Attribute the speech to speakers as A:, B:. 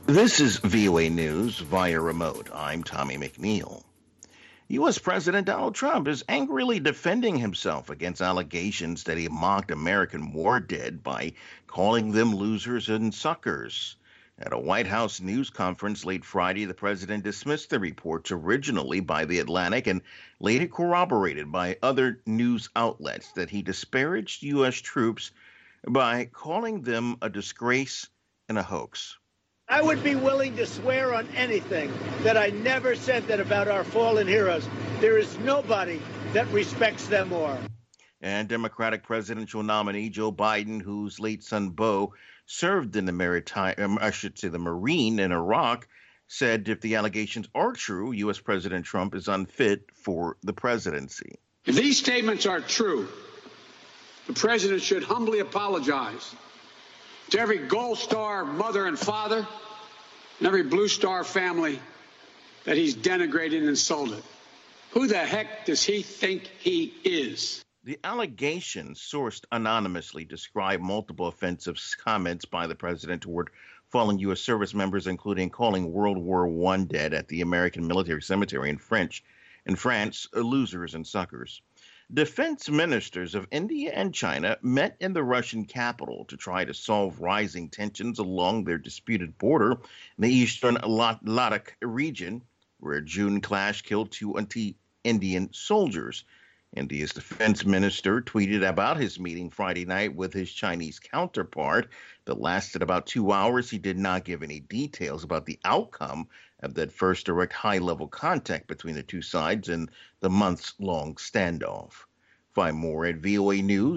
A: This is VOA News via remote. I'm Tommy McNeil. U.S. President Donald Trump is angrily defending himself against allegations that he mocked American war dead by calling them losers and suckers. At a White House news conference late Friday, the president dismissed the reports originally by The Atlantic and later corroborated by other news outlets that he disparaged U.S. troops by calling them a disgrace and a hoax.
B: I would be willing to swear on anything that I never said that about our fallen heroes. There is nobody that respects them more.
A: And Democratic presidential nominee Joe Biden, whose late son Beau served in the the Marine in Iraq, said if the allegations are true, U.S. President Trump is unfit for the presidency.
C: If these statements are true, the president should humbly apologize to every Gold Star mother and father and every Blue Star family that he's denigrated and insulted. Who the heck does he think he is?
A: The allegations, sourced anonymously, describe multiple offensive comments by the president toward fallen U.S. service members, including calling World War I dead at the American Military Cemetery in France losers and suckers. Defense ministers of India and China met in the Russian capital to try to solve rising tensions along their disputed border in the eastern Ladakh region, where a June clash killed two anti-Indian soldiers. India's defense minister tweeted about his meeting Friday night with his Chinese counterpart that lasted about 2 hours. He did not give any details about the outcome of that first direct high-level contact between the two sides in the months-long standoff. Find more at VOA News.